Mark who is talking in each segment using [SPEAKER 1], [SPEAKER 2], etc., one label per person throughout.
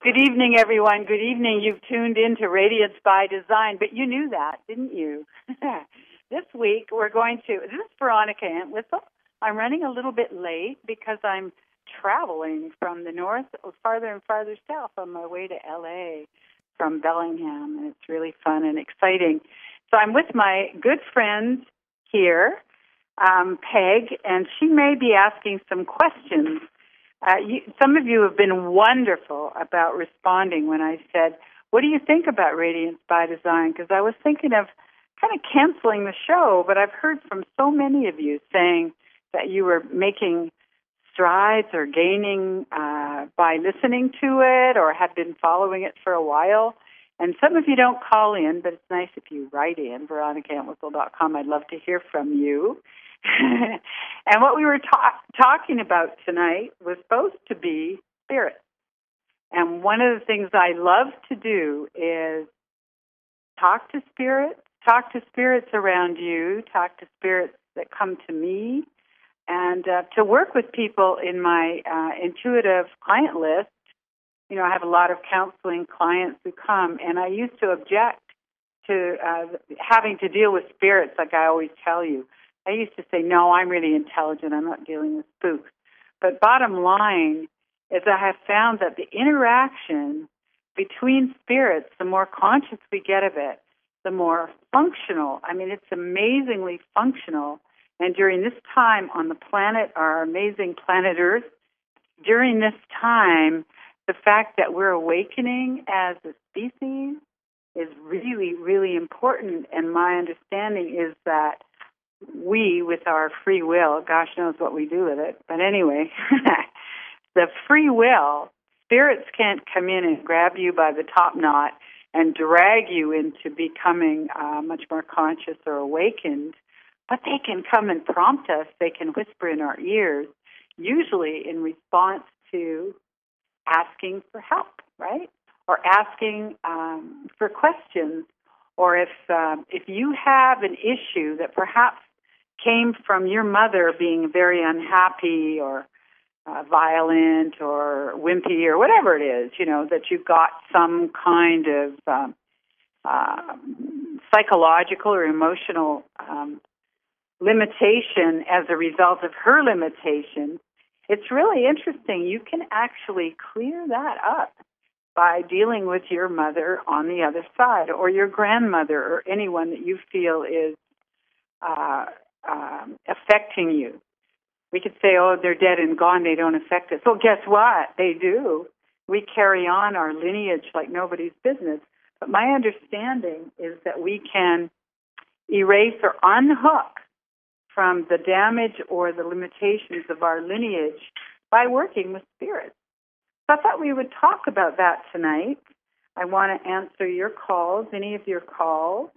[SPEAKER 1] Good evening, everyone. Good evening. You've tuned into Radiance by Design, but you knew that, didn't you? This week, this is Veronica Entwistle. I'm running a little bit late because I'm traveling from the north farther and farther south on my way to L.A. from Bellingham, and it's really fun and exciting. So I'm with my good friend here, Peg, and she may be asking some questions. Some of you have been wonderful about responding when I said, what do you think about Radiance by Design? Because I was thinking of kind of canceling the show, but I've heard from so many of you saying that you were making strides or gaining by listening to it or have been following it for a while. And some of you don't call in, but it's nice if you write in, veronicaentwistle.com. I'd love to hear from you. And what we were talking about tonight was supposed to be spirit. And one of the things I love to do is talk to spirits around you, talk to spirits that come to me, and to work with people in my intuitive client list. You know, I have a lot of counseling clients who come, and I used to object to having to deal with spirits, like I always tell you. I used to say, no, I'm really intelligent. I'm not dealing with spooks. But bottom line is I have found that the interaction between spirits, the more conscious we get of it, the more functional. I mean, it's amazingly functional. And during this time on the planet, our amazing planet Earth, during this time, the fact that we're awakening as a species is really, really important. And my understanding is that we, with our free will, gosh knows what we do with it, but anyway, the free will, spirits can't come in and grab you by the top knot and drag you into becoming much more conscious or awakened, but they can come and prompt us. They can whisper in our ears, usually in response to asking for help, right? Or asking for questions. Or if you have an issue that perhaps came from your mother being very unhappy or violent or wimpy or whatever it is, you know, that you got some kind of psychological or emotional limitation as a result of her limitation, it's really interesting. You can actually clear that up by dealing with your mother on the other side, or your grandmother, or anyone that you feel is affecting you. We could say, oh, they're dead and gone, they don't affect us. Well, guess what? They do. We carry on our lineage like nobody's business. But my understanding is that we can erase or unhook from the damage or the limitations of our lineage by working with spirits. So I thought we would talk about that tonight. I want to answer your calls, any of your calls,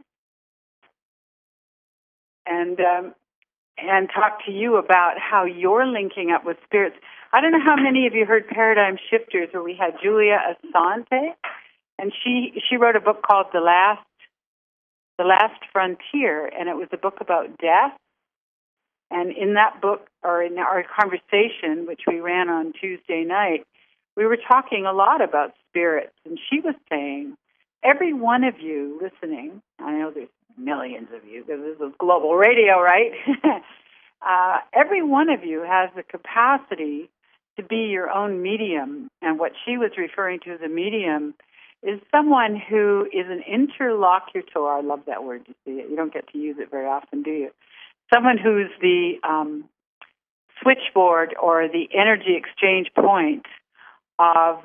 [SPEAKER 1] and talk to you about how you're linking up with spirits. I don't know how many of you heard Paradigm Shifters, where we had Julia Asante, and she wrote a book called The Last Frontier, and it was a book about death. And in that book, or in our conversation, which we ran on Tuesday night, we were talking a lot about spirits, and she was saying, every one of you listening, I know there's millions of you, because this is global radio, right? Every one of you has the capacity to be your own medium, and what she was referring to as a medium is someone who is an interlocutor. I love that word, you see it. You don't get to use it very often, do you? Someone who's the switchboard or the energy exchange point of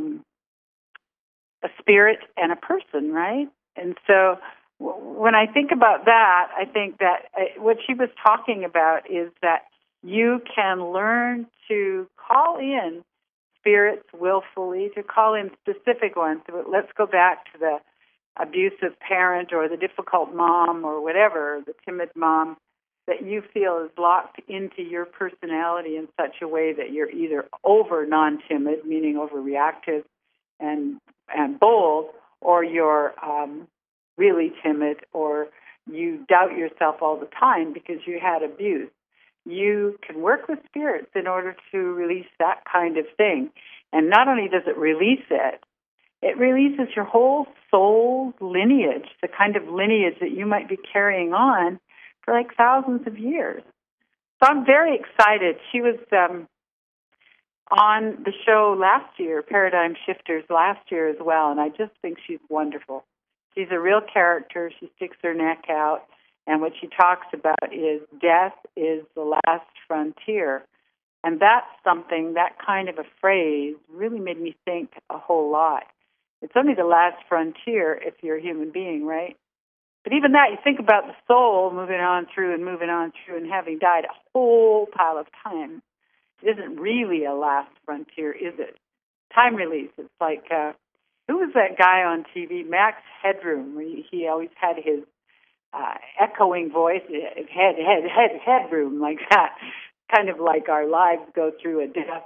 [SPEAKER 1] a spirit and a person, right? And so when I think about that, I think that what she was talking about is that you can learn to call in spirits willfully, to call in specific ones. So let's go back to the abusive parent or the difficult mom or whatever, the timid mom that you feel is locked into your personality in such a way that you're either over non-timid, meaning overreactive and bold, or you're really timid, or you doubt yourself all the time because you had abuse. You can work with spirits in order to release that kind of thing. And not only does it release it, It releases your whole soul lineage, the kind of lineage that you might be carrying on for like thousands of years. So I'm very excited. She was on the show last year, Paradigm Shifters last year as well, and I just think she's wonderful. She's a real character. She sticks her neck out, and what she talks about is death is the last frontier. And that's something, that kind of a phrase really made me think a whole lot. It's only the last frontier if you're a human being, right? But even that, you think about the soul moving on through and having died a whole pile of time. It isn't really a last frontier, is it? Time release. It's like, who was that guy on TV? Max Headroom, where he always had his echoing voice, headroom, like that. Kind of like our lives go through a death,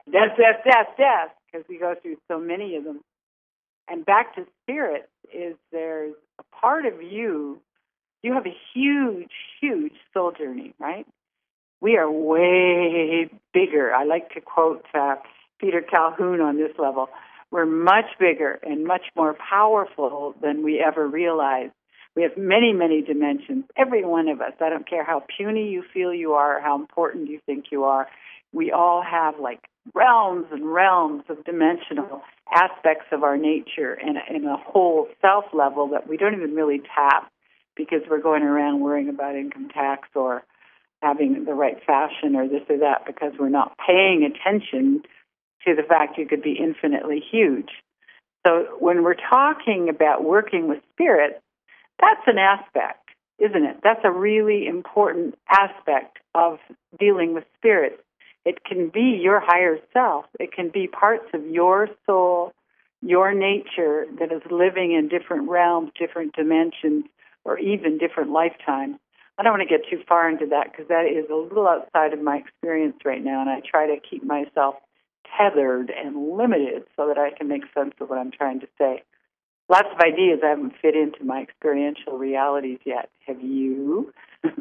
[SPEAKER 1] because we go through so many of them. And back to spirit is there's a part of you have a huge, huge soul journey, right? We are way bigger. I like to quote Peter Calhoun on this level. We're much bigger and much more powerful than we ever realized. We have many, many dimensions, every one of us. I don't care how puny you feel you are, how important you think you are. We all have like realms and realms of dimensional aspects of our nature and a whole self level that we don't even really tap because we're going around worrying about income tax or having the right fashion or this or that because we're not paying attention to the fact you could be infinitely huge. So when we're talking about working with spirit, that's an aspect, isn't it? That's a really important aspect of dealing with spirit. It can be your higher self. It can be parts of your soul, your nature that is living in different realms, different dimensions, or even different lifetimes. I don't want to get too far into that because that is a little outside of my experience right now, and I try to keep myself tethered and limited so that I can make sense of what I'm trying to say. Lots of ideas I haven't fit into my experiential realities yet. Have you?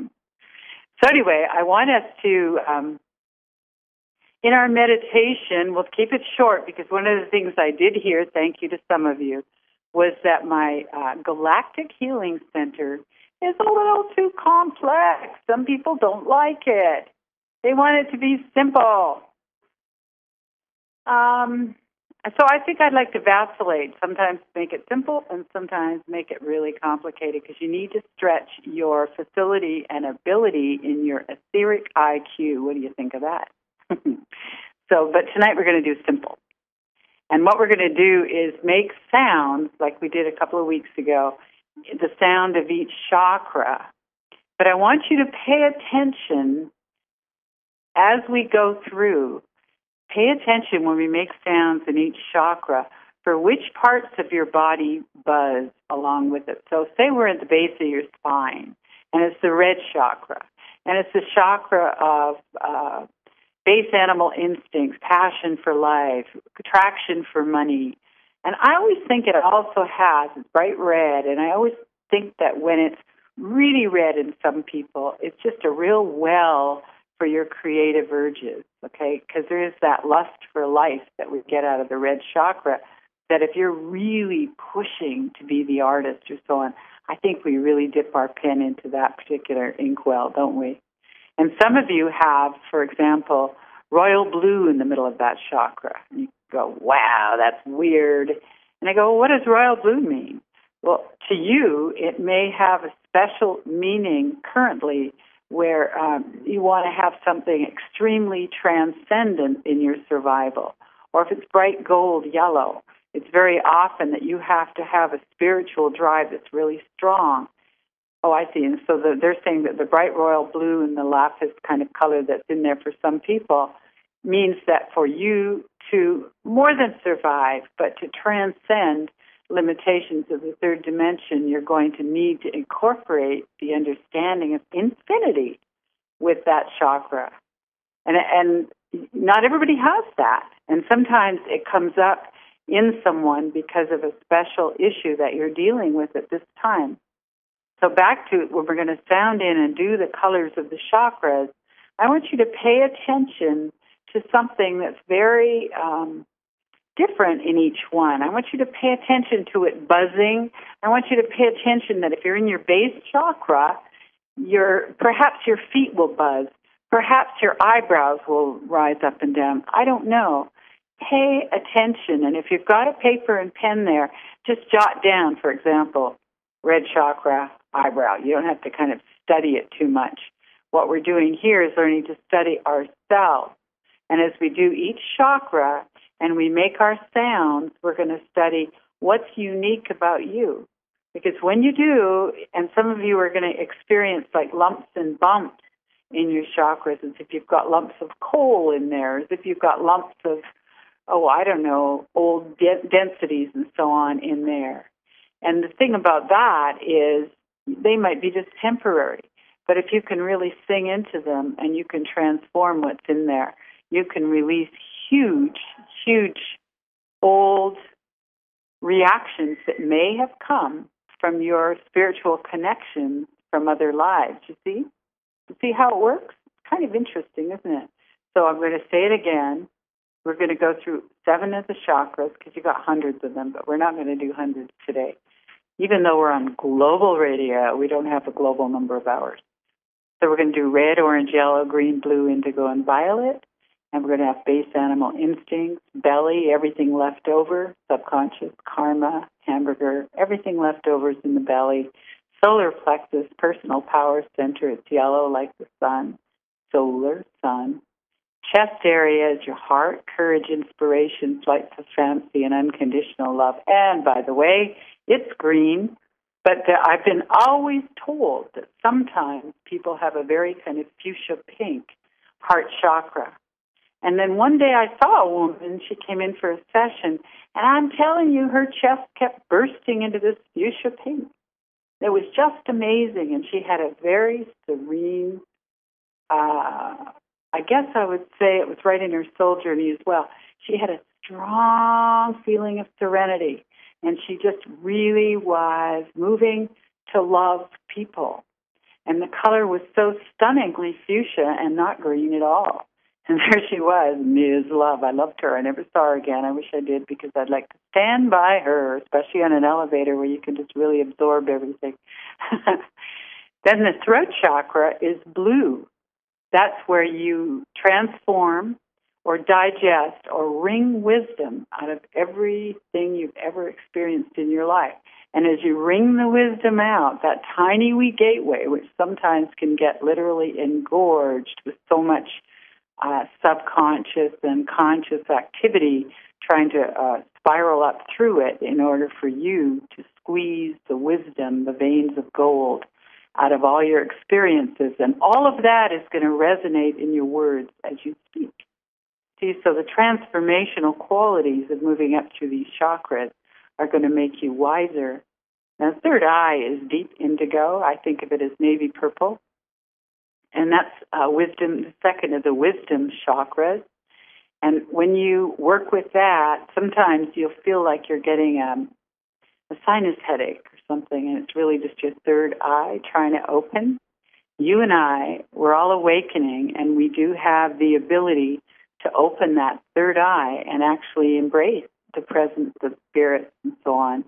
[SPEAKER 1] So anyway, I want us to, in our meditation, we'll keep it short because one of the things I did hear, thank you to some of you, was that my Galactic Healing Center is a little too complex. Some people don't like it. They want it to be simple. So I think I'd like to vacillate, sometimes make it simple and sometimes make it really complicated because you need to stretch your facility and ability in your etheric IQ. What do you think of that? But tonight we're going to do simple. And what we're going to do is make sounds like we did a couple of weeks ago, the sound of each chakra. But I want you to pay attention as we go through. Pay attention when we make sounds in each chakra for which parts of your body buzz along with it. So say we're at the base of your spine, and it's the red chakra, and it's the chakra of base animal instincts, passion for life, attraction for money. And I always think it also has, it's bright red, and I always think that when it's really red in some people, it's just a real well for your creative urges, okay? Because there is that lust for life that we get out of the red chakra, that if you're really pushing to be the artist or so on, I think we really dip our pen into that particular inkwell, don't we? And some of you have, for example, royal blue in the middle of that chakra. And you go, wow, that's weird. And I go, well, what does royal blue mean? Well, to you, it may have a special meaning currently where you want to have something extremely transcendent in your survival. Or if it's bright gold yellow, it's very often that you have to have a spiritual drive that's really strong. Oh, I see. And so they're saying that the bright royal blue and the lapis kind of color that's in there for some people means that for you to more than survive, but to transcend limitations of the third dimension, you're going to need to incorporate the understanding of infinity with that chakra. And not everybody has that. And sometimes it comes up in someone because of a special issue that you're dealing with at this time. So back to when we're going to sound in and do the colors of the chakras, I want you to pay attention to something that's very different in each one. I want you to pay attention to it buzzing. I want you to pay attention that if you're in your base chakra, perhaps your feet will buzz. Perhaps your eyebrows will rise up and down. I don't know. Pay attention. And if you've got a paper and pen there, just jot down, for example, red chakra, eyebrow. You don't have to kind of study it too much. What we're doing here is learning to study ourselves. And as we do each chakra and we make our sounds, we're going to study what's unique about you. Because when you do, and some of you are going to experience like lumps and bumps in your chakras, as if you've got lumps of coal in there, as if you've got lumps of, old densities and so on in there. And the thing about that is they might be just temporary. But if you can really sing into them and you can transform what's in there, you can release huge, huge old reactions that may have come from your spiritual connections from other lives. You see? You see how it works? It's kind of interesting, isn't it? So I'm going to say it again. We're going to go through 7 of the chakras because you've got hundreds of them, but we're not going to do hundreds today. Even though we're on global radio, we don't have a global number of hours. So we're going to do red, orange, yellow, green, blue, indigo, and violet. And we're going to have base animal instincts, belly, everything left over, subconscious, karma, hamburger, everything left over is in the belly. Solar plexus, personal power center, it's yellow like the sun. Solar, sun. Chest area is your heart, courage, inspiration, flights of fancy, and unconditional love. And by the way, it's green. But I've been always told that sometimes people have a very kind of fuchsia pink heart chakra. And then one day I saw a woman, she came in for a session, and I'm telling you, her chest kept bursting into this fuchsia pink. It was just amazing, and she had a very serene, I guess I would say it was right in her soul journey as well. She had a strong feeling of serenity. And she just really was moving to love people. And the color was so stunningly fuchsia and not green at all. And there she was, Ms. Love. I loved her. I never saw her again. I wish I did because I'd like to stand by her, especially on an elevator where you can just really absorb everything. Then the throat chakra is blue. That's where you transform or digest or wring wisdom out of everything you've ever experienced in your life. And as you wring the wisdom out, that tiny wee gateway, which sometimes can get literally engorged with so much subconscious and conscious activity trying to spiral up through it in order for you to squeeze the wisdom, the veins of gold, out of all your experiences. And all of that is going to resonate in your words as you speak. See, so the transformational qualities of moving up through these chakras are going to make you wiser. Now, the third eye is deep indigo. I think of it as navy purple. And that's wisdom, the second of the wisdom chakras. And when you work with that, sometimes you'll feel like you're getting a sinus headache or something, and it's really just your third eye trying to open. You and I, we're all awakening, and we do have the ability to open that third eye and actually embrace the presence of spirit and so on.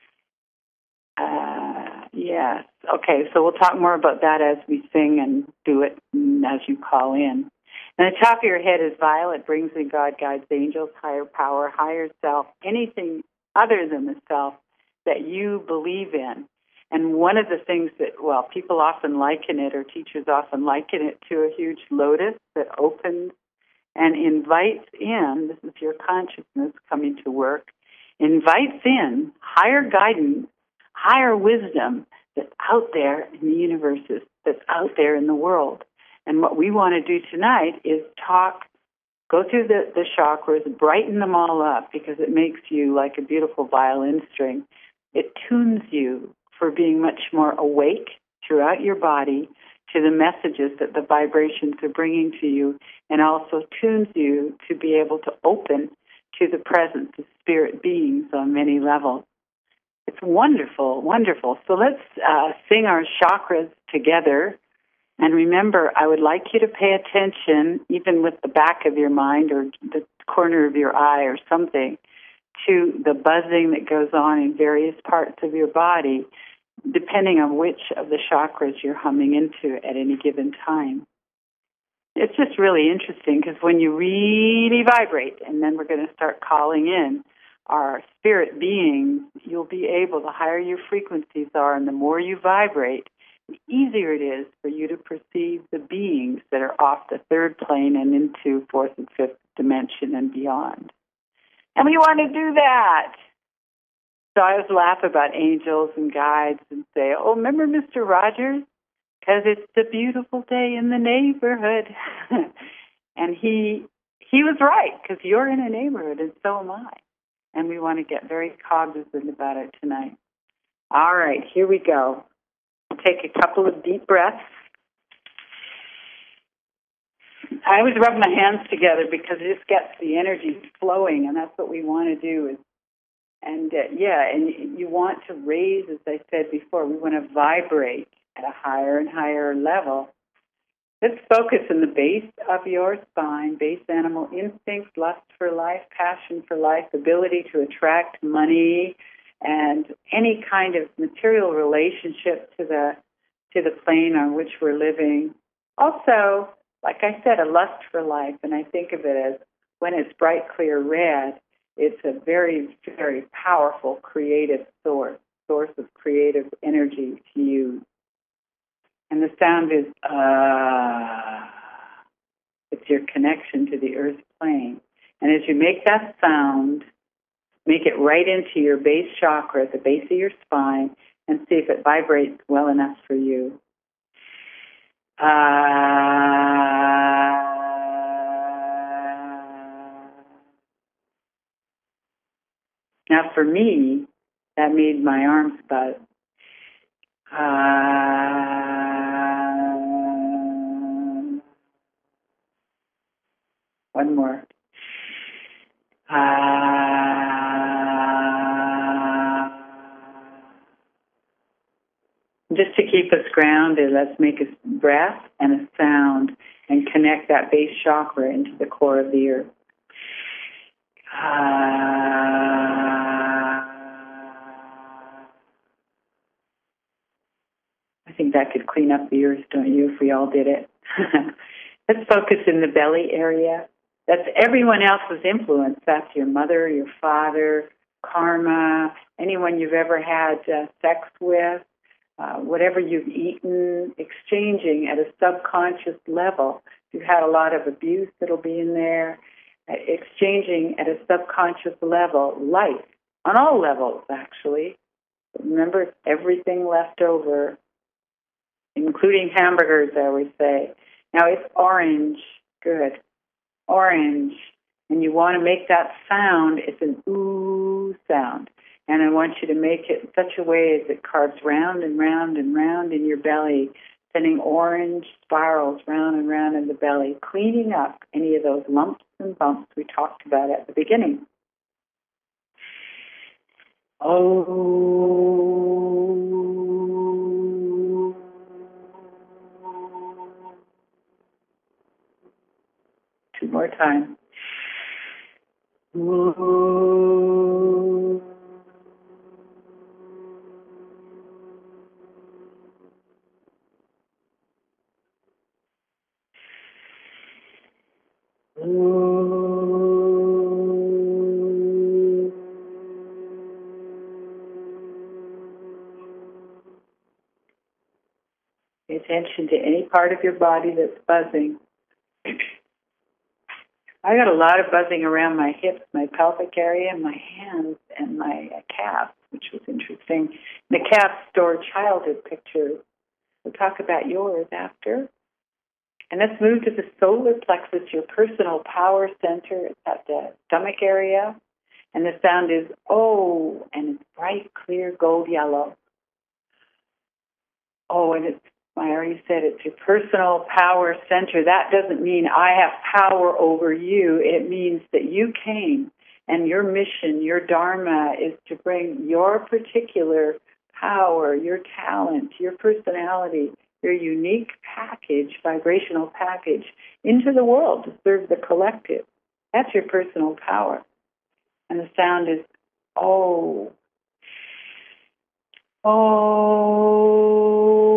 [SPEAKER 1] Yes. Okay, so we'll talk more about that as we sing and do it as you call in. And the top of your head is violet, brings in God, guides, angels, higher power, higher self, anything other than the self that you believe in. And one of the things that, people often liken it, or teachers often liken it to a huge lotus that opens and invites in, this is your consciousness coming to work, invites in higher guidance, higher wisdom that's out there in the universe, that's out there in the world. And what we want to do tonight is go through the chakras, brighten them all up, because it makes you like a beautiful violin string. It tunes you for being much more awake throughout your body to the messages that the vibrations are bringing to you, and also tunes you to be able to open to the presence of spirit beings on many levels. It's wonderful, wonderful. So let's sing our chakras together. And remember, I would like you to pay attention, even with the back of your mind or the corner of your eye or something, to the buzzing that goes on in various parts of your body, depending on which of the chakras you're humming into at any given time. It's just really interesting because when you really vibrate, and then we're going to start calling in our spirit beings, you'll be able, the higher your frequencies are and the more you vibrate, the easier it is for you to perceive the beings that are off the third plane and into fourth and fifth dimension and beyond. And we want to do that. So I always laugh about angels and guides and say, oh, remember Mr. Rogers? Because it's a beautiful day in the neighborhood. And he was right, because you're in a neighborhood and so am I. And we want to get very cognizant about it tonight. All right, here we go. Take a couple of deep breaths. I always rub my hands together because it just gets the energy flowing, and that's what we want to do. And you want to raise, as I said before, we want to vibrate at a higher and higher level. Let's focus on the base of your spine, base animal instincts, lust for life, passion for life, ability to attract money, and any kind of material relationship to the plane on which we're living. Also, like I said, a lust for life, and I think of it as when it's bright, clear red, it's a very, very powerful creative source of creative energy to use. And the sound is it's your connection to the earth plane. And as you make that sound, make it right into your base chakra at the base of your spine and see if it vibrates well enough for you. Now for me, that made my arms buzz. One more. Just to keep us grounded, let's make a breath and a sound and connect that base chakra into the core of the earth. I think that could clean up the earth, don't you, if we all did it? Let's focus in the belly area. That's everyone else's influence. That's your mother, your father, karma, anyone you've ever had sex with, whatever you've eaten, exchanging at a subconscious level. If you've had a lot of abuse, it'll be in there. Exchanging at a subconscious level, life, on all levels, actually. But remember, it's everything left over, including hamburgers, I always say. Now, it's orange. Good. Orange. And you want to make that sound. It's an ooh sound. And I want you to make it in such a way as it carves round and round and round in your belly, sending orange spirals round and round in the belly, cleaning up any of those lumps and bumps we talked about at the beginning. Oh. Two more times. Ooh. Pay attention to any part of your body that's buzzing. I got a lot of buzzing around my hips, my pelvic area, my hands, and my calves, which was interesting. The calves store childhood pictures. We'll talk about yours after. And let's move to the solar plexus, your personal power center. It's at the stomach area. And the sound is oh, and it's bright, clear, gold yellow. Oh, and it's, I already said it's your personal power center. That doesn't mean I have power over you. It means that you came and your mission, your dharma is to bring your particular power, your talent, your personality, your unique package, vibrational package, into the world to serve the collective. That's your personal power. And the sound is oh. Oh.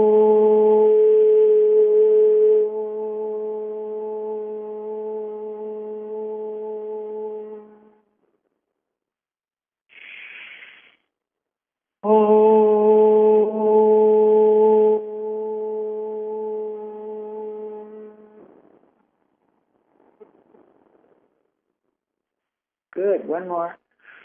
[SPEAKER 1] Good. One more.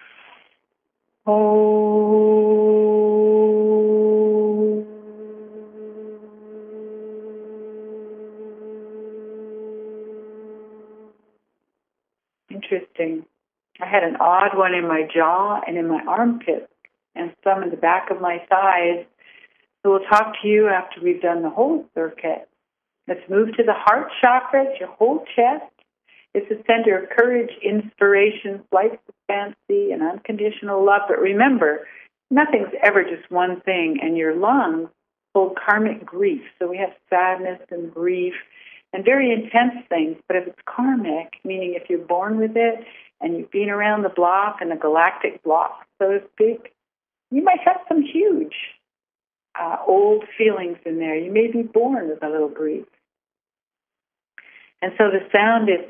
[SPEAKER 1] Interesting. I had an odd one in my jaw and in my armpit and some in the back of my thighs. So we'll talk to you after we've done the whole circuit. Let's move to the heart chakra, it's your whole chest. It's the center of courage, inspiration, flight, fancy, and unconditional love. But remember, nothing's ever just one thing, and your lungs hold karmic grief. So we have sadness and grief and very intense things. But if it's karmic, meaning if you're born with it and you've been around the block and the galactic block, so to speak, you might have some huge old feelings in there. You may be born with a little grief. And so the sound is,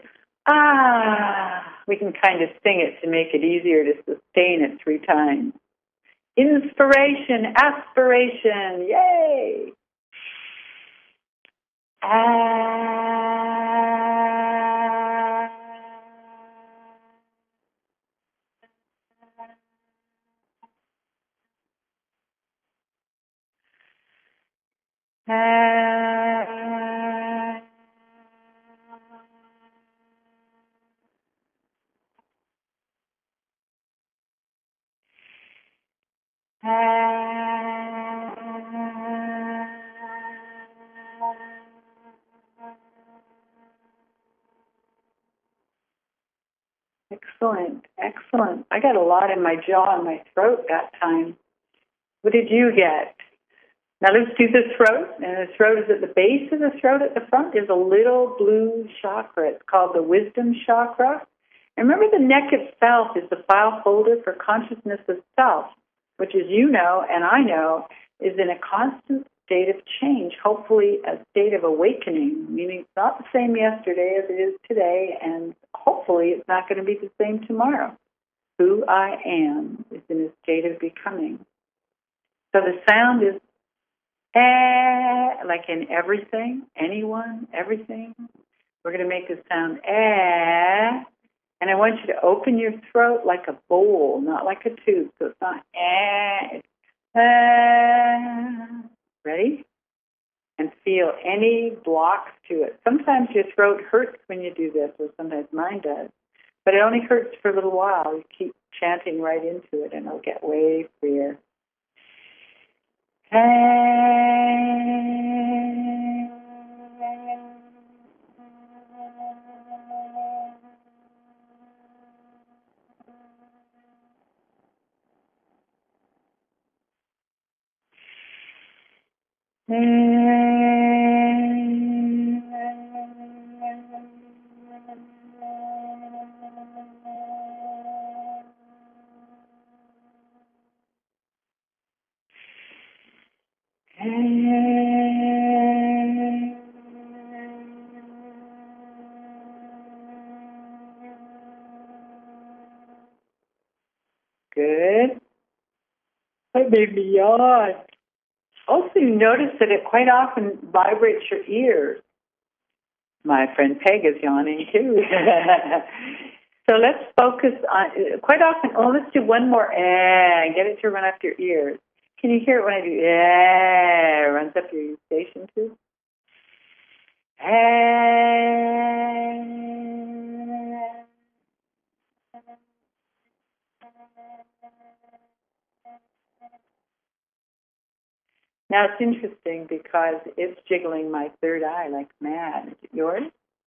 [SPEAKER 1] we can kind of sing it to make it easier to sustain it 3 times. Inspiration, aspiration, yay! Excellent, excellent. I got a lot in my jaw and my throat that time. What did you get? Now let's do the throat. And the throat is at the base of the throat at the front. There's a little blue chakra. It's called the wisdom chakra. And remember, the neck itself is the file folder for consciousness of self, which, as you know and I know, is in a constant state of change, hopefully a state of awakening, meaning it's not the same yesterday as it is today, and hopefully it's not going to be the same tomorrow. Who I am is in a state of becoming. So the sound is like in everything, anyone, everything. We're going to make the sound and I want you to open your throat like a bowl, not like a tube. So it's not it's Ready? And feel any blocks to it. Sometimes your throat hurts when you do this, or sometimes mine does. But it only hurts for a little while. You keep chanting right into it, and it'll get way freer. Good. That made me yawn. Also, you notice that it quite often vibrates your ears. My friend Peg is yawning too. So let's focus on, quite often, let's do one more, and get it to run up your ears. Can you hear it when I do, runs up your eustachian tube? Now it's interesting because it's jiggling my third eye like mad. Is it yours?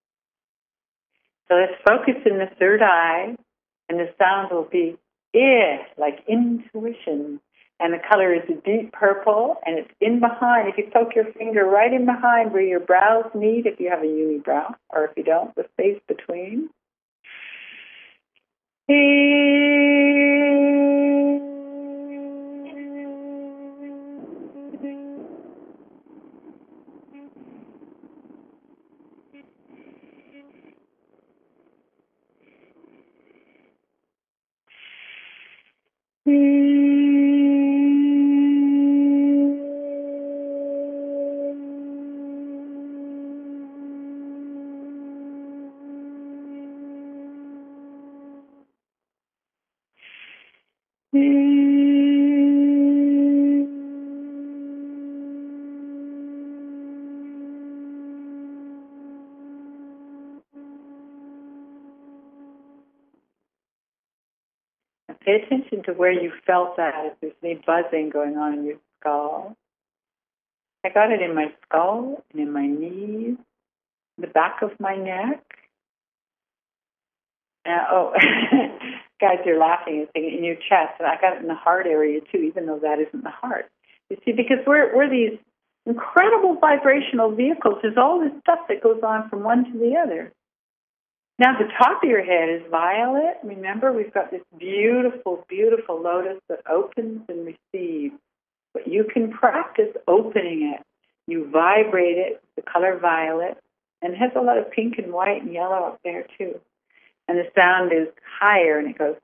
[SPEAKER 1] So let's focus in the third eye, and the sound will be like intuition. And the color is a deep purple, and it's in behind. If you poke your finger right in behind where your brows meet, if you have a unibrow, or if you don't, the space between. Pay attention to where you felt that, if there's any buzzing going on in your skull. I got it in my skull and in my knees, the back of my neck. Guys, you're laughing and saying in your chest, and I got it in the heart area too, even though that isn't the heart. You see, because we're these incredible vibrational vehicles. There's all this stuff that goes on from one to the other. Now, the top of your head is violet. Remember, we've got this beautiful, beautiful lotus that opens and receives. But you can practice opening it. You vibrate it, the color violet, and it has a lot of pink and white and yellow up there, too. And the sound is higher, and it goes,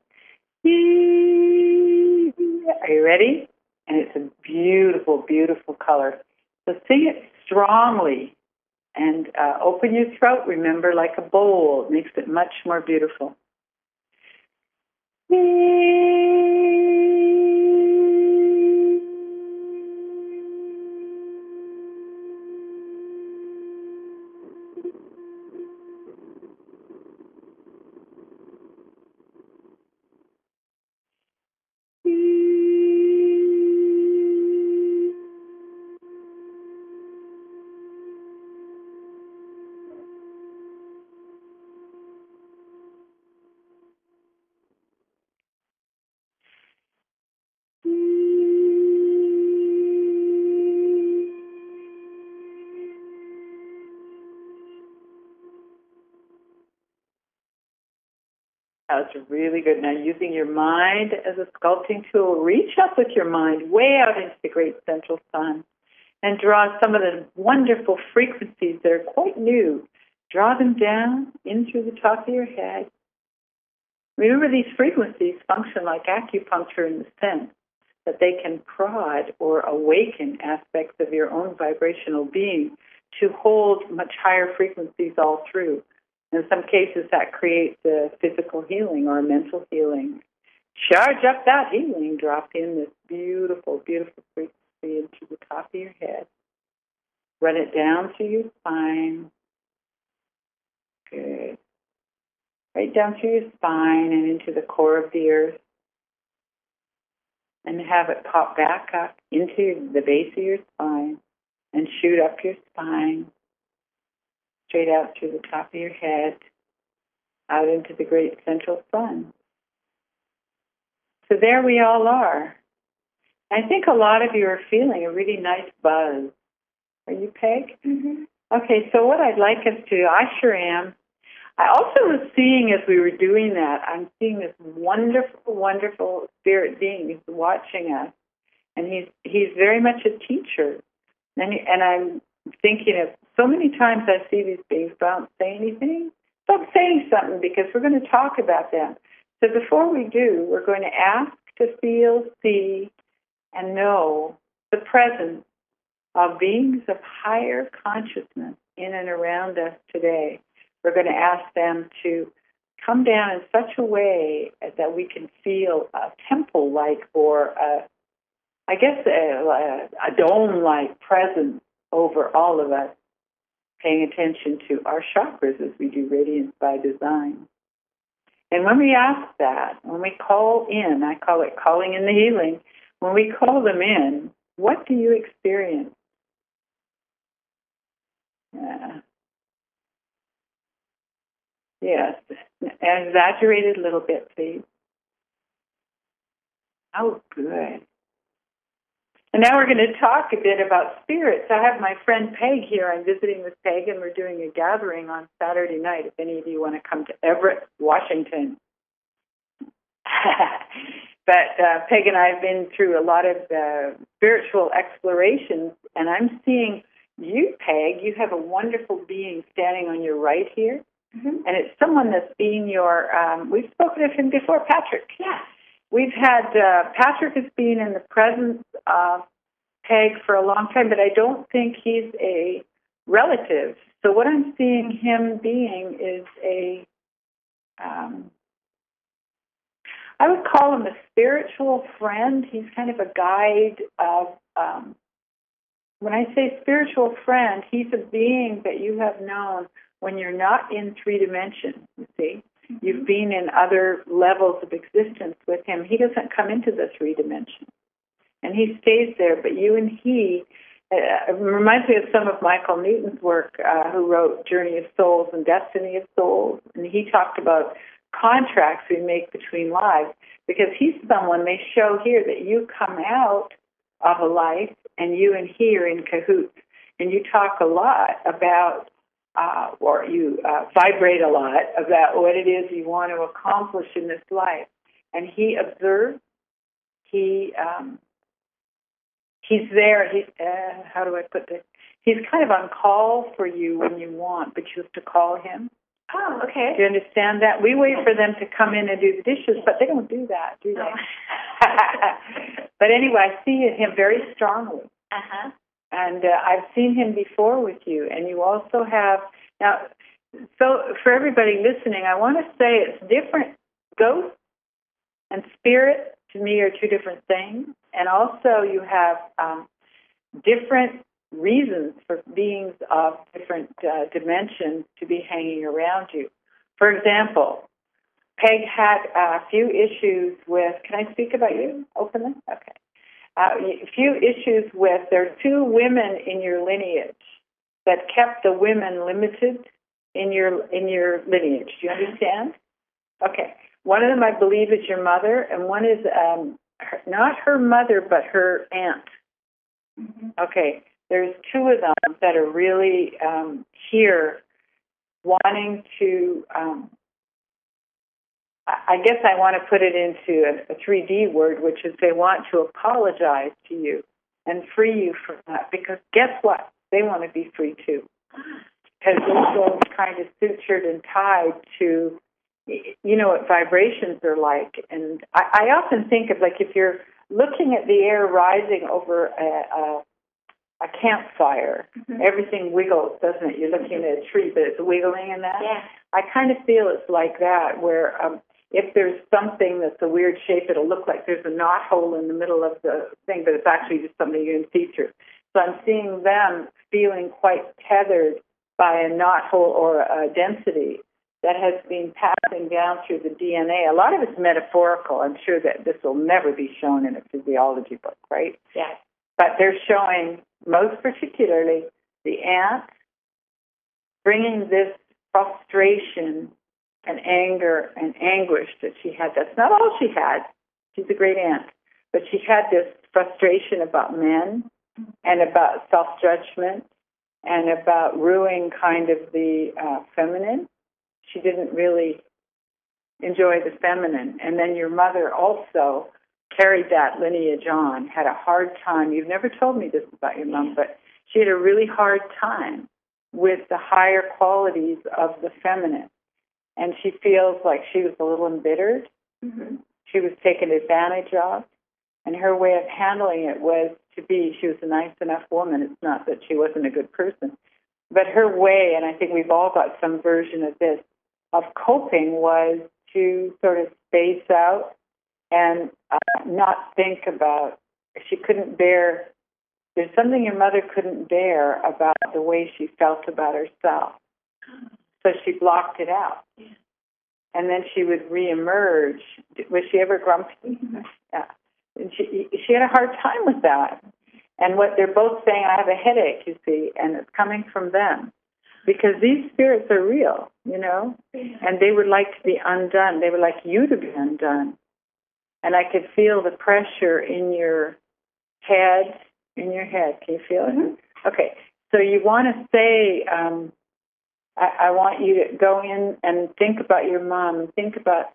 [SPEAKER 1] ee. Are you ready? And it's a beautiful, beautiful color. So sing it strongly. And open your throat, remember, like a bowl. It makes it much more beautiful. That's really good. Now, using your mind as a sculpting tool, reach up with your mind way out into the great central sun and draw some of the wonderful frequencies that are quite new. Draw them down in through the top of your head. Remember, these frequencies function like acupuncture in the sense that they can prod or awaken aspects of your own vibrational being to hold much higher frequencies all through. In some cases, that creates a physical healing or a mental healing. Charge up that healing. Drop in this beautiful, beautiful frequency into the top of your head. Run it down through your spine. Good. Right down through your spine and into the core of the earth. And have it pop back up into the base of your spine and shoot up your spine. Straight out through the top of your head, out into the great central sun. So there we all are. I think a lot of you are feeling a really nice buzz. Are you, Peg? Mm-hmm. Okay, so what I'd like us to, I sure am. I also was seeing as we were doing that, I'm seeing this wonderful, wonderful spirit being who's watching us. And he's very much a teacher. And I'm thinking of so many times I see these beings don't say anything. Stop saying something because we're going to talk about them. So before we do, we're going to ask to feel, see, and know the presence of beings of higher consciousness in and around us today. We're going to ask them to come down in such a way that we can feel a temple-like or a dome-like presence over all of us, paying attention to our chakras as we do Radiance by Design. And when we ask that, when we call in, I call it calling in the healing, when we call them in, what do you experience? Yes. Exaggerate it a little bit, please. Oh, good. And now we're going to talk a bit about spirits. I have my friend Peg here. I'm visiting with Peg, and we're doing a gathering on Saturday night, if any of you want to come to Everett, Washington. But Peg and I have been through a lot of spiritual explorations, and I'm seeing you, Peg. You have a wonderful being standing on your right here, and it's someone that's been your, we've spoken of him before, Patrick.
[SPEAKER 2] Yeah.
[SPEAKER 1] We've had, Patrick has been in the presence of Peg for a long time, but I don't think he's a relative. So what I'm seeing him being is I would call him a spiritual friend. He's kind of a guide of, when I say spiritual friend, he's a being that you have known when you're not in 3 dimensions, you see. You've been in other levels of existence with him. He doesn't come into the 3 dimensions, and he stays there, but you and he, it reminds me of some of Michael Newton's work, who wrote Journey of Souls and Destiny of Souls, and he talked about contracts we make between lives, because he's someone, they show here that you come out of a life and you and he are in cahoots, and you talk a lot about, or you vibrate a lot about what it is you want to accomplish in this life. And he observes, he's there, how do I put this? He's kind of on call for you when you want, but you have to call him.
[SPEAKER 2] Oh, okay.
[SPEAKER 1] Do you understand that? We wait for them to come in and do the dishes, but they don't do that, do they? But anyway, I see him very strongly.
[SPEAKER 2] Uh-huh.
[SPEAKER 1] And I've seen him before with you. And you also have, now, so for everybody listening, I want to say it's different. Ghost and spirit, to me, are 2 different things. And also you have different reasons for beings of different dimensions to be hanging around you. For example, Peg had a few issues with, can I speak about you openly? Okay. A few issues with, there are 2 women in your lineage that kept the women limited in your lineage. Do you understand? Okay. One of them, I believe, is your mother, and one is not her mother, but her aunt. Okay. There's 2 of them that are really here wanting to, I guess I want to put it into a 3D word, which is they want to apologize to you and free you from that. Because guess what? They want to be free too. Because they're so kind of sutured and tied to, you know, what vibrations are like. And I often think of, like, if you're looking at the air rising over a campfire, everything wiggles, doesn't it? You're looking at a tree, but it's wiggling in that.
[SPEAKER 2] Yeah.
[SPEAKER 1] I kind of feel it's like that, where if there's something that's a weird shape, it'll look like there's a knot hole in the middle of the thing, but it's actually just something you can see through. So I'm seeing them feeling quite tethered by a knot hole or a density that has been passing down through the DNA. A lot of it's metaphorical. I'm sure that this will never be shown in a physiology book, right?
[SPEAKER 2] Yeah.
[SPEAKER 1] But they're showing, most particularly, the aunt bringing this frustration and anger and anguish that she had. That's not all she had. She's a great aunt. But she had this frustration about men and about self-judgment and about ruining kind of the feminine. She didn't really enjoy the feminine. And then your mother also carried that lineage on, had a hard time. You've never told me this about your mom, but she had a really hard time with the higher qualities of the feminine. And she feels like she was a little embittered. She was taken advantage of. And her way of handling it was to be, she was a nice enough woman. It's not that she wasn't a good person. But her way, and I think we've all got some version of this, of coping was to sort of space out and not think about, she couldn't bear, there's something your mother couldn't bear about the way she felt about herself. So she blocked it out. And then she would reemerge. Was she ever grumpy? Yeah. And she had a hard time with that. And what they're both saying, I have a headache, you see, and it's coming from them. Because these spirits are real, you know, and they would like to be undone. They would like you to be undone. And I could feel the pressure in your head. Can you feel it? Okay. So you want to say, I want you to go in and think about your mom and think about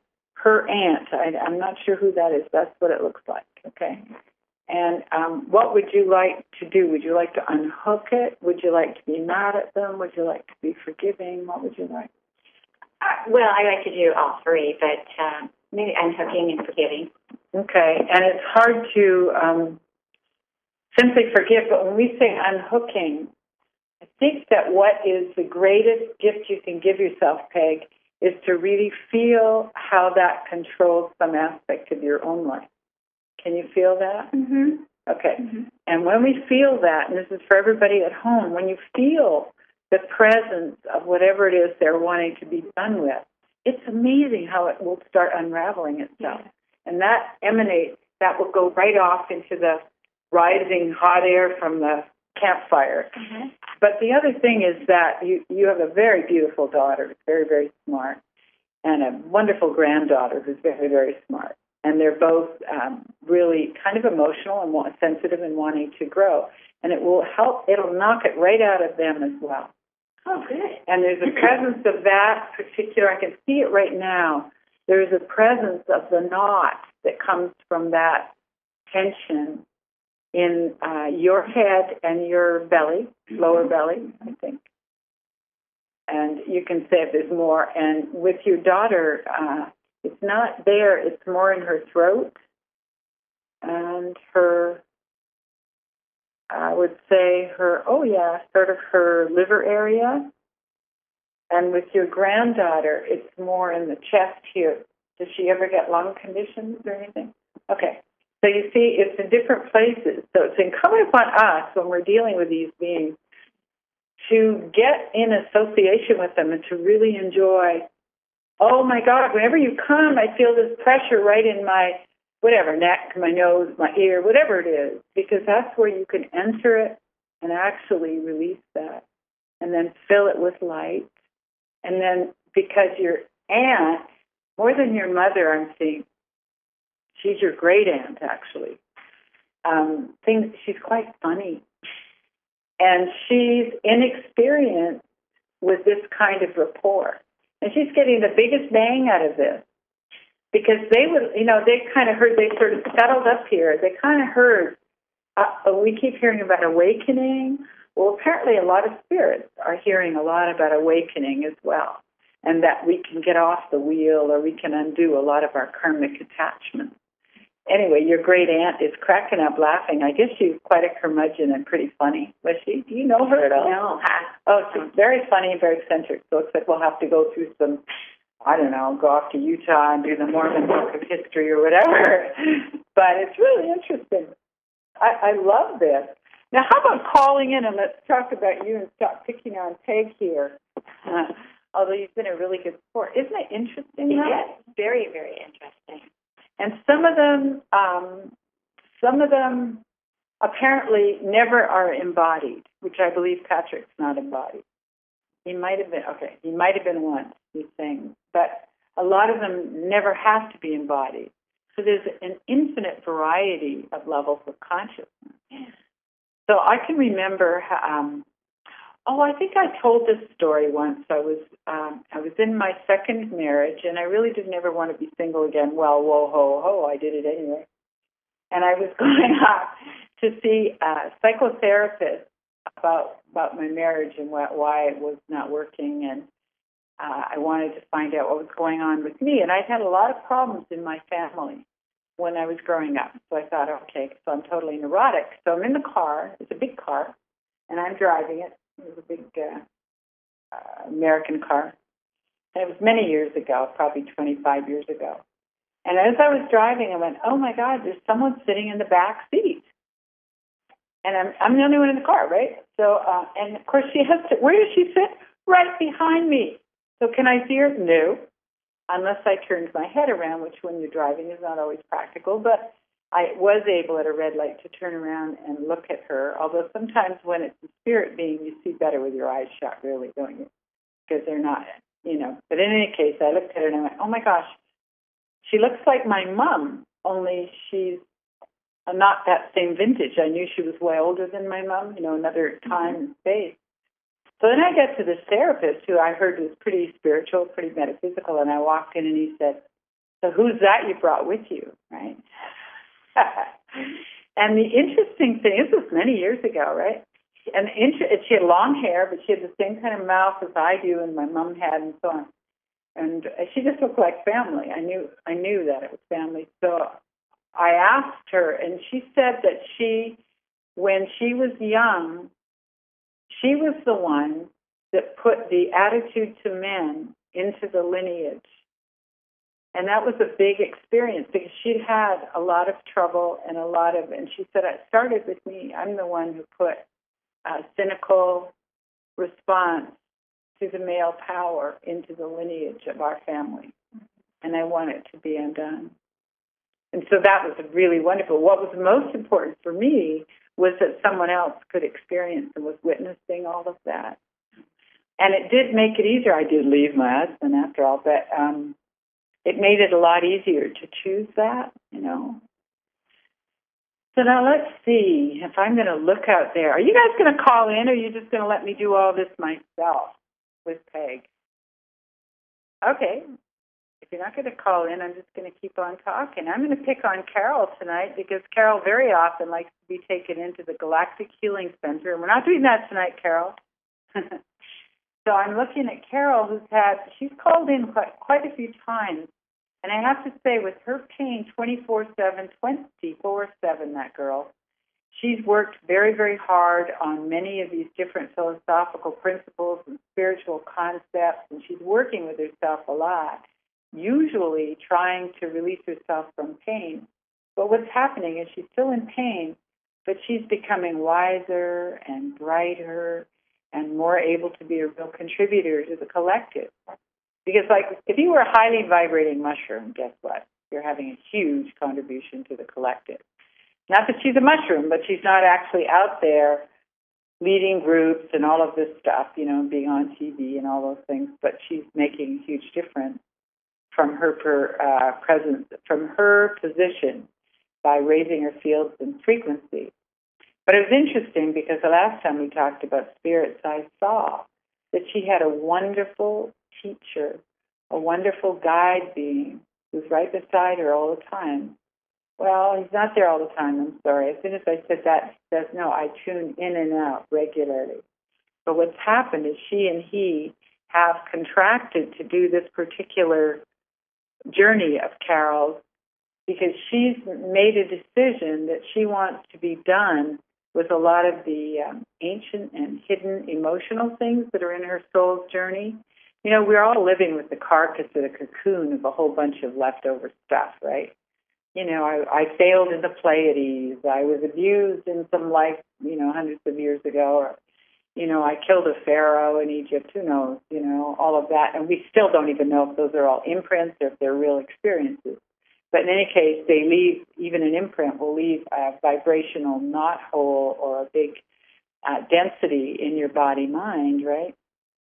[SPEAKER 1] her aunt. I'm not sure who that is. That's what it looks like, okay? And what would you like to do? Would you like to unhook it? Would you like to be mad at them? Would you like to be forgiving? What would you like?
[SPEAKER 2] Well, I like to do all three, but maybe unhooking and forgiving.
[SPEAKER 1] Okay, and it's hard to simply forgive, but when we say unhooking, I think that what is the greatest gift you can give yourself, Peg, is to really feel how that controls some aspect of your own life. Can you feel that?
[SPEAKER 2] Mm-hmm.
[SPEAKER 1] Okay. Mm-hmm. And when we feel that, and this is for everybody at home, when you feel the presence of whatever it is they're wanting to be done with, it's amazing how it will start unraveling itself. Yeah. And that will go right off into the rising hot air from the campfire. Mm-hmm. But the other thing is that you have a very beautiful daughter who's very, very smart, and a wonderful granddaughter who's very, very smart. And they're both really kind of emotional and sensitive and wanting to grow. And it will help, it'll knock it right out of them as well.
[SPEAKER 2] Oh, good.
[SPEAKER 1] And there's a presence of that particular, I can see it right now, there's a presence of the knot that comes from that tension in your head and your belly, lower belly, I think. And you can say if there's more. And with your daughter, it's not there, it's more in her throat and her, I would say sort of her liver area. And with your granddaughter, it's more in the chest here. Does she ever get lung conditions or anything? Okay. So you see, it's in different places. So it's incumbent upon us when we're dealing with these beings to get in association with them and to really enjoy, oh my God, whenever you come, I feel this pressure right in my neck, my nose, my ear, whatever it is, because that's where you can enter it and actually release that and then fill it with light. And then because your aunt, more than your mother, I'm seeing, she's your great aunt, actually. She's quite funny. And she's inexperienced with this kind of rapport. And she's getting the biggest bang out of this. Because they kind of heard, they sort of settled up here. They kind of heard, we keep hearing about awakening. Well, apparently a lot of spirits are hearing a lot about awakening as well. And that we can get off the wheel or we can undo a lot of our karmic attachments. Anyway, your great aunt is cracking up laughing. I guess she's quite a curmudgeon and pretty funny. Was she? Do you know her at all?
[SPEAKER 2] No.
[SPEAKER 1] Oh, she's very funny and very eccentric. So it's like we'll have to go through some, I don't know, go off to Utah and do the Mormon Book of History or whatever. But it's really interesting. I love this. Now, how about calling in and let's talk about you and stop picking on Peg here. Although you've been a really good sport. Isn't it interesting?
[SPEAKER 2] Yes, very, very interesting.
[SPEAKER 1] And some of them apparently never are embodied, which I believe Patrick's not embodied. He might have been once, he's saying, but a lot of them never have to be embodied. So there's an infinite variety of levels of consciousness. So I can remember, I think I told this story once. I was in my second marriage, and I really didn't ever want to be single again. Well, whoa, ho, ho, I did it anyway. And I was going up to see a psychotherapist about my marriage and why it was not working, and I wanted to find out what was going on with me. And I'd had a lot of problems in my family when I was growing up. So I thought, okay, so I'm totally neurotic. So I'm in the car. It's a big car, and I'm driving it. It was a big American car. And it was many years ago, probably 25 years ago. And as I was driving, I went, oh, my God, there's someone sitting in the back seat. And I'm the only one in the car, right? So, and, of course, she has to, where does she sit? Right behind me. So can I see her? No, unless I turned my head around, which when you're driving is not always practical. But I was able at a red light to turn around and look at her, although sometimes when it's a spirit being, you see better with your eyes shut, really, don't you? Because they're not, But in any case, I looked at her and I went, oh, my gosh, she looks like my mom, only she's not that same vintage. I knew she was way older than my mom, another time and space. So then I got to this therapist who I heard was pretty spiritual, pretty metaphysical, and I walked in and he said, So who's that you brought with you, right? And the interesting thing, this was many years ago, right? And she had long hair, but she had the same kind of mouth as I do and my mom had and so on. And she just looked like family. I knew that it was family. So I asked her, and she said that when she was young, she was the one that put the attitude to men into the lineage. And that was a big experience because she'd had a lot of trouble and she said, it started with me. I'm the one who put a cynical response to the male power into the lineage of our family. And I want it to be undone. And so that was really wonderful. What was most important for me was that someone else could experience and was witnessing all of that. And it did make it easier. I did leave my husband after all, but it made it a lot easier to choose that, you know. So now let's see if I'm going to look out there. Are you guys going to call in, or are you just going to let me do all this myself with Peg? Okay. If you're not going to call in, I'm just going to keep on talking. I'm going to pick on Carol tonight because Carol very often likes to be taken into the Galactic Healing Center, and we're not doing that tonight, Carol. So I'm looking at Carol, she's called in quite a few times, and I have to say, with her pain 24/7, that girl, she's worked very, very hard on many of these different philosophical principles and spiritual concepts, and she's working with herself a lot, usually trying to release herself from pain. But what's happening is she's still in pain, but she's becoming wiser and brighter and more able to be a real contributor to the collective. Because, like, if you were a highly vibrating mushroom, guess what? You're having a huge contribution to the collective. Not that she's a mushroom, but she's not actually out there leading groups and all of this stuff, you know, being on TV and all those things, but she's making a huge difference from her presence, from her position by raising her fields and frequency. But it was interesting because the last time we talked about spirits, I saw that she had a wonderful teacher, a wonderful guide being who's right beside her all the time. Well, he's not there all the time, I'm sorry. As soon as I said that, he says, no, I tune in and out regularly. But what's happened is she and he have contracted to do this particular journey of Carol's because she's made a decision that she wants to be done with a lot of the ancient and hidden emotional things that are in her soul's journey. You know, we're all living with the carcass of the cocoon of a whole bunch of leftover stuff, right? You know, I failed in the Pleiades. I was abused in some life, you know, hundreds of years ago. Or, you know, I killed a pharaoh in Egypt. Who knows? You know, all of that. And we still don't even know if those are all imprints or if they're real experiences. But in any case, they leave, even an imprint will leave a vibrational knothole or a big density in your body-mind, right?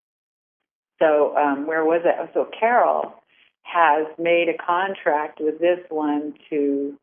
[SPEAKER 1] So where was it? So Carol has made a contract with this one to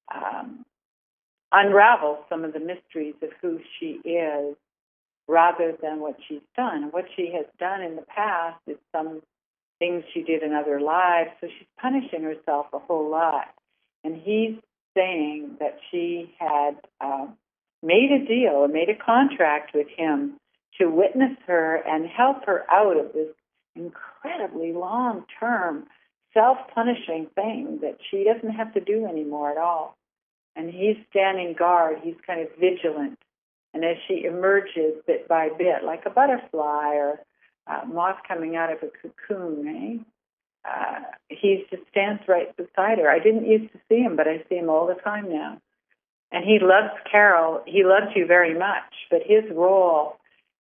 [SPEAKER 1] unravel some of the mysteries of who she is rather than what she's done. What she has done in the past is some things she did in other lives, so she's punishing herself a whole lot. And he's saying that she had made a deal, made a contract with him to witness her and help her out of this incredibly long-term self-punishing thing that she doesn't have to do anymore at all. And he's standing guard. He's kind of vigilant. And as she emerges bit by bit, like a butterfly or moth coming out of a cocoon, he just stands right beside her. I didn't used to see him, but I see him all the time now. And he loves Carol. He loves you very much. But his role,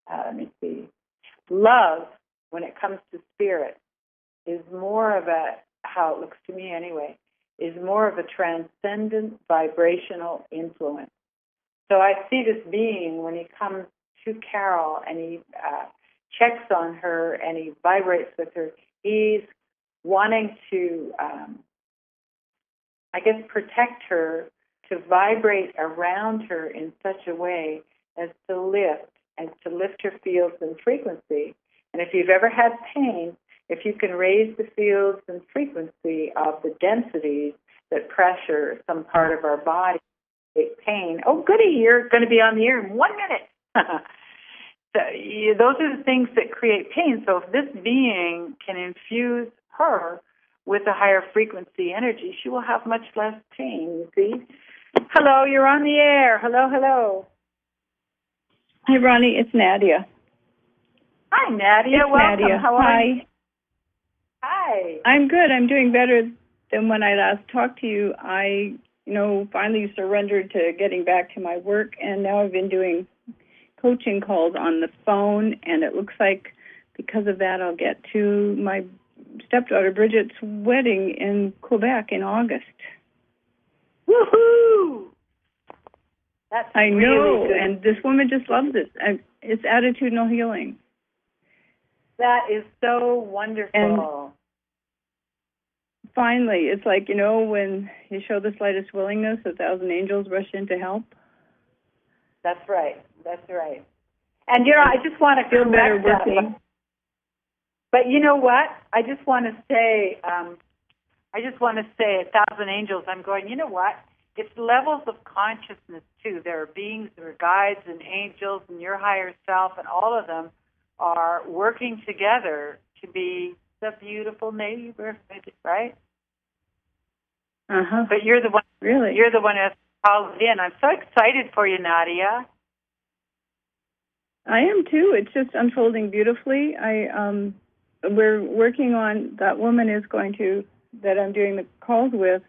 [SPEAKER 1] love, when it comes to spirit, is more of a, how it looks to me anyway, is more of a transcendent vibrational influence. So I see this being when he comes to Carol and he checks on her and he vibrates with her, he's wanting to, protect her, to vibrate around her in such a way as to lift her fields and frequency. And if you've ever had pain, if you can raise the fields and frequency of the densities that pressure some part of our body, pain. Oh, goody, you're going to be on the air in 1 minute. So, those are the things that create pain. So if this being can infuse her with a higher frequency energy, she will have much less pain, you see. Hello, you're on the air. Hello, hello.
[SPEAKER 3] Hi, Ronnie. It's Nadia.
[SPEAKER 1] Hi, Nadia.
[SPEAKER 3] It's
[SPEAKER 1] Welcome.
[SPEAKER 3] Nadia.
[SPEAKER 1] How are
[SPEAKER 3] Hi.
[SPEAKER 1] you? Hi.
[SPEAKER 3] I'm good. I'm doing better than when I last talked to you. I, finally surrendered to getting back to my work, and now I've been doing coaching calls on the phone, and it looks like because of that I'll get to my stepdaughter Bridget's wedding in Quebec in August.
[SPEAKER 1] Woohoo! That's
[SPEAKER 3] I know,
[SPEAKER 1] really good.
[SPEAKER 3] and this woman just loves it. It's attitudinal healing.
[SPEAKER 1] That is so wonderful.
[SPEAKER 3] And finally, it's like, when you show the slightest willingness, 1,000 angels rush in to help.
[SPEAKER 1] That's right. That's right. And, I just want to
[SPEAKER 3] feel better
[SPEAKER 1] correct that.
[SPEAKER 3] working.
[SPEAKER 1] But you know what? I just want to say, 1,000 angels. I'm going, you know what? It's levels of consciousness, too. There are beings, there are guides and angels and your higher self, and all of them are working together to be the beautiful neighborhood, right?
[SPEAKER 3] Uh-huh.
[SPEAKER 1] But you're the one.
[SPEAKER 3] Really?
[SPEAKER 1] You're the one who has called in. I'm so excited for you, Nadia.
[SPEAKER 3] I am too. It's just unfolding beautifully. We're working on that woman that I'm doing the calls with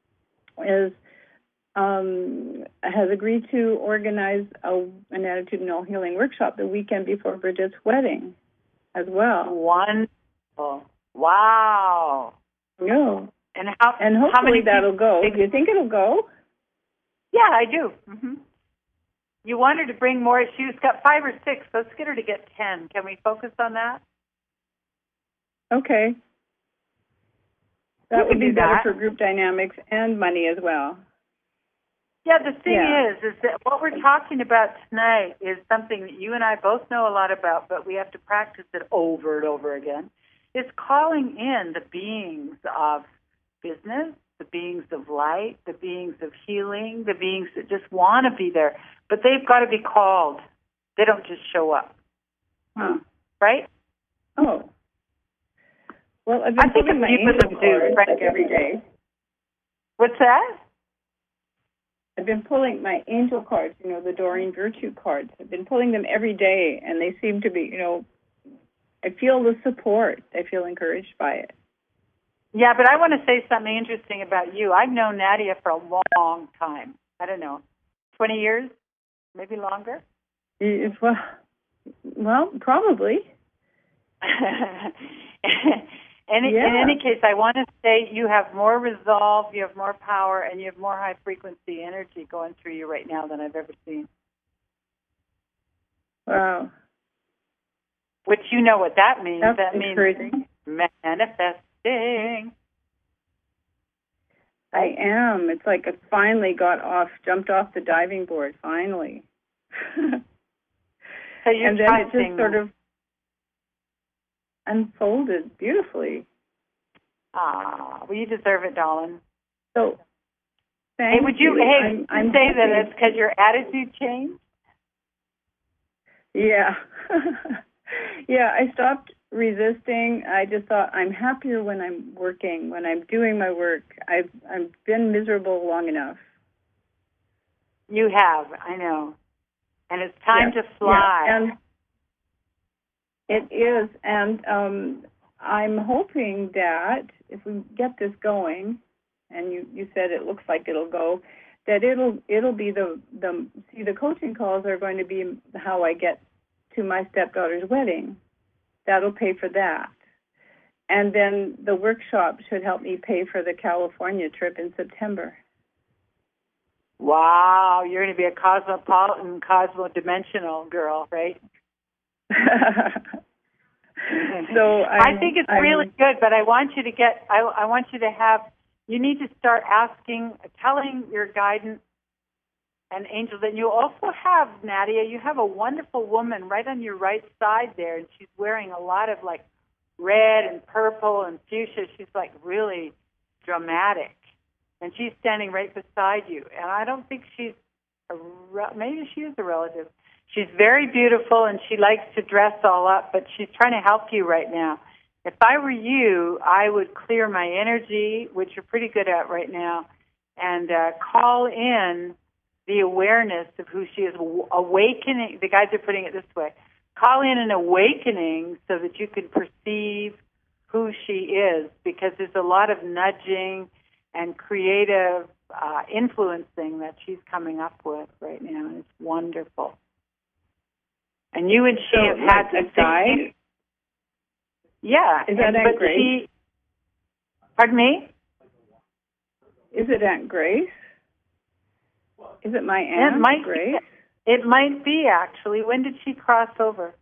[SPEAKER 3] has agreed to organize an attitudinal healing workshop the weekend before Bridget's wedding as well.
[SPEAKER 1] Wonderful. Wow.
[SPEAKER 3] No.
[SPEAKER 1] And
[SPEAKER 3] hopefully
[SPEAKER 1] how many
[SPEAKER 3] that'll go. Do you think it'll go?
[SPEAKER 1] Yeah, I do. Mm-hmm. You want her to bring more. She's got 5 or 6. Let's get her to get 10. Can we focus on that?
[SPEAKER 3] Okay. That would be better
[SPEAKER 1] that.
[SPEAKER 3] for group dynamics and money as well.
[SPEAKER 1] Yeah, the thing is that what we're talking about tonight is something that you and I both know a lot about, but we have to practice it over and over again. It's calling in the beings of business, the beings of light, the beings of healing, the beings that just want to be there. But they've got to be called. They don't just show up.
[SPEAKER 3] Huh.
[SPEAKER 1] Right?
[SPEAKER 3] Oh. Well, I've been pulling my angel cards like every day.
[SPEAKER 1] What's that?
[SPEAKER 3] I've been pulling my angel cards, the Doreen Virtue cards. I've been pulling them every day, and they seem to be, I feel the support. I feel encouraged by it.
[SPEAKER 1] Yeah, but I want to say something interesting about you. I've known Nadia for a long time. I don't know, 20 years, maybe longer?
[SPEAKER 3] Well, probably.
[SPEAKER 1] In any case, I want to say you have more resolve, you have more power, and you have more high-frequency energy going through you right now than I've ever seen.
[SPEAKER 3] Wow.
[SPEAKER 1] Which you know what that means.
[SPEAKER 3] That's
[SPEAKER 1] that means
[SPEAKER 3] encouraging.
[SPEAKER 1] Manifesting.
[SPEAKER 3] I am. It's like I finally jumped off the diving board, finally.
[SPEAKER 1] So you're
[SPEAKER 3] and then it just sort of unfolded beautifully.
[SPEAKER 1] Well, you deserve it, darling.
[SPEAKER 3] So, thank you.
[SPEAKER 1] I'm say hoping that it's because your attitude changed?
[SPEAKER 3] Yeah. Yeah, I stopped resisting. I just thought I'm happier when I'm working, when I'm doing my work. I've been miserable long enough.
[SPEAKER 1] You have, I know. And it's time to fly.
[SPEAKER 3] Yeah. And it is. And I'm hoping that if we get this going, and you said it looks like it'll go, that it'll be the coaching calls are going to be how I get to my stepdaughter's wedding. That'll pay for that. And then the workshop should help me pay for the California trip in September.
[SPEAKER 1] Wow, you're going to be a cosmopolitan, cosmo-dimensional girl, right?
[SPEAKER 3] So
[SPEAKER 1] I think it's really good, but I want you to you need to start telling your guidance and angels. And you also have, Nadia, you have a wonderful woman right on your right side there, and she's wearing a lot of red and purple and fuchsia. She's like really dramatic. And she's standing right beside you. And I don't think she's maybe she is a relative. She's very beautiful, and she likes to dress all up, but she's trying to help you right now. If I were you, I would clear my energy, which you're pretty good at right now, and call in the awareness of who she is, awakening. The guys are putting it this way. Call in an awakening so that you can perceive who she is, because there's a lot of nudging and creative influencing that she's coming up with right now, and it's wonderful. And you and she have had
[SPEAKER 3] a guide?
[SPEAKER 1] Yeah.
[SPEAKER 3] Is that Aunt Grace?
[SPEAKER 1] Pardon me?
[SPEAKER 3] Is it Aunt Grace? Is it my Aunt Grace?
[SPEAKER 1] It might be, actually. When did she cross over?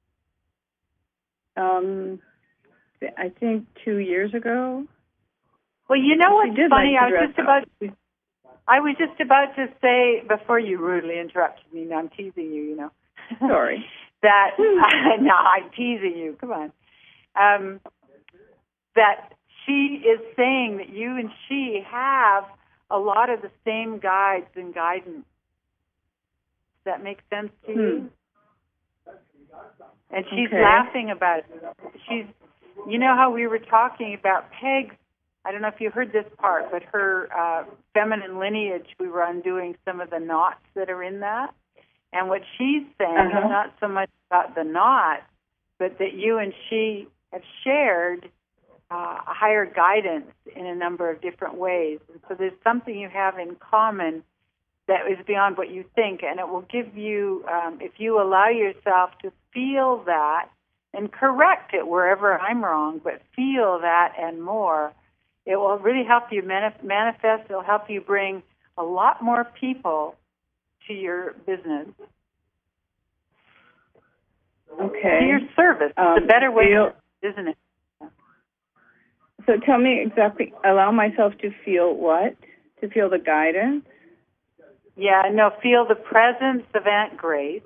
[SPEAKER 3] I think 2 years ago.
[SPEAKER 1] Well, you know what's funny?
[SPEAKER 3] Like
[SPEAKER 1] I was just about to say, before you rudely interrupted me, now I'm teasing you, you know.
[SPEAKER 3] Sorry.
[SPEAKER 1] That no, I'm teasing you. Come on. That she is saying that you and she have a lot of the same guides and guidance. Does that make sense to you? And she's laughing about it. You know how we were talking about Peg's, I don't know if you heard this part, but her feminine lineage, we were undoing some of the knots that are in that. And what she's saying is not so much about the knot, but that you and she have shared a higher guidance in a number of different ways. And so there's something you have in common that is beyond what you think, and it will give you, if you allow yourself to feel that and correct it wherever I'm wrong, but feel that and more, it will really help you manifest. It will help you bring a lot more people to your business.
[SPEAKER 3] Okay.
[SPEAKER 1] To your service. It's a better way, isn't it?
[SPEAKER 3] So tell me exactly, allow myself to feel what? To feel the guidance?
[SPEAKER 1] Yeah, no, feel the presence of Aunt Grace.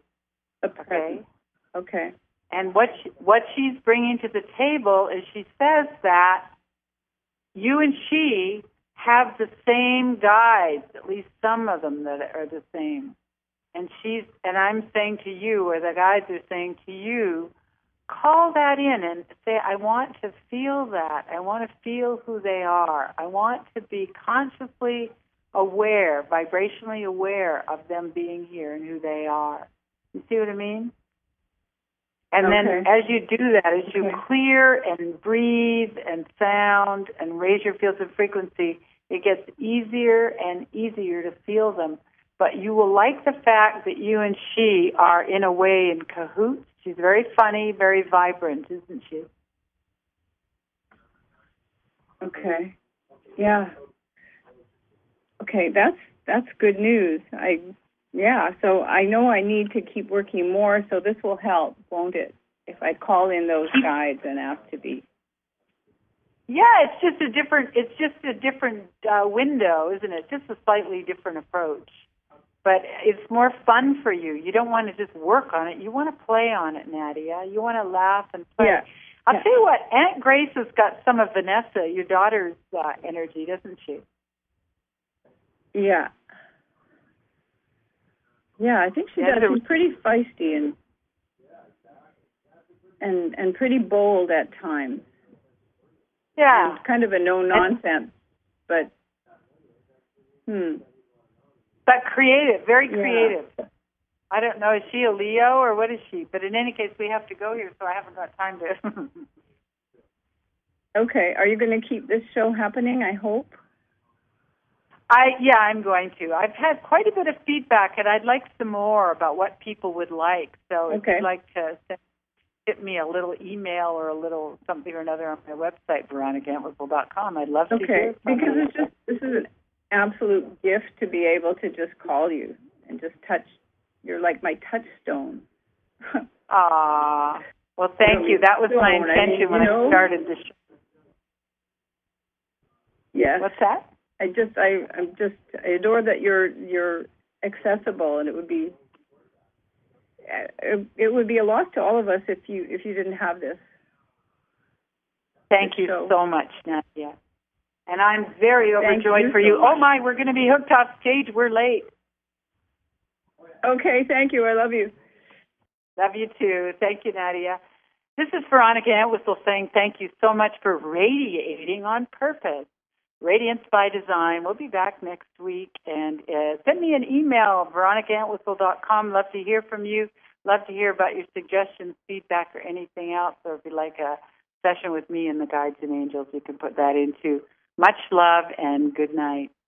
[SPEAKER 3] Okay.
[SPEAKER 1] And what she's bringing to the table is she says that you and she have the same guides, at least some of them that are the same. And I'm saying to you, or the guides are saying to you, call that in and say, I want to feel that. I want to feel who they are. I want to be consciously aware, vibrationally aware of them being here and who they are. You see what I mean? And then as you do that, as you clear and breathe and sound and raise your fields of frequency, it gets easier and easier to feel them. But you will like the fact that you and she are, in a way, in cahoots. She's very funny, very vibrant, isn't she?
[SPEAKER 3] Okay. Yeah. Okay, that's good news. So I know I need to keep working more, so this will help, won't it? If I call in those guides and ask to be.
[SPEAKER 1] Yeah, it's just a different window, isn't it? Just a slightly different approach. But it's more fun for you. You don't want to just work on it. You want to play on it, Nadia. You want to laugh and play.
[SPEAKER 3] Yeah.
[SPEAKER 1] I'll tell you what, Aunt Grace has got some of Vanessa, your daughter's energy, doesn't she?
[SPEAKER 3] Yeah. Yeah, I think she does. She's pretty feisty and pretty bold at times.
[SPEAKER 1] Yeah.
[SPEAKER 3] And kind of a no-nonsense, but
[SPEAKER 1] But creative, very creative. Yeah. I don't know, is she a Leo or what is she? But in any case, we have to go here, so I haven't got time to.
[SPEAKER 3] Okay. Are you going to keep this show happening, I hope?
[SPEAKER 1] I'm going to. I've had quite a bit of feedback, and I'd like some more about what people would like. So if you'd like to hit me a little email or a little something or another on my website, VeronicaAntWhipple.com, I'd love to hear from you.
[SPEAKER 3] Okay, because this is an absolute gift to be able to just call you and just touch. You're like my touchstone.
[SPEAKER 1] Well, thank you. That was my intention when I started the show.
[SPEAKER 3] Yes.
[SPEAKER 1] What's that?
[SPEAKER 3] I adore that you're accessible, and it would be a loss to all of us if you didn't have this.
[SPEAKER 1] Thank you so much, Nadia. And I'm very overjoyed for you.
[SPEAKER 3] So
[SPEAKER 1] oh, my, we're going to be hooked off stage. We're late.
[SPEAKER 3] Okay, thank you. I love you.
[SPEAKER 1] Love you, too. Thank you, Nadia. This is Veronica Entwistle saying thank you so much for radiating on purpose. Radiance by Design. We'll be back next week. And send me an email, veronicaentwistle.com. Love to hear from you. Love to hear about your suggestions, feedback, or anything else. Or if you'd like a session with me and the Guides and Angels, you can put that into. Much love and good night.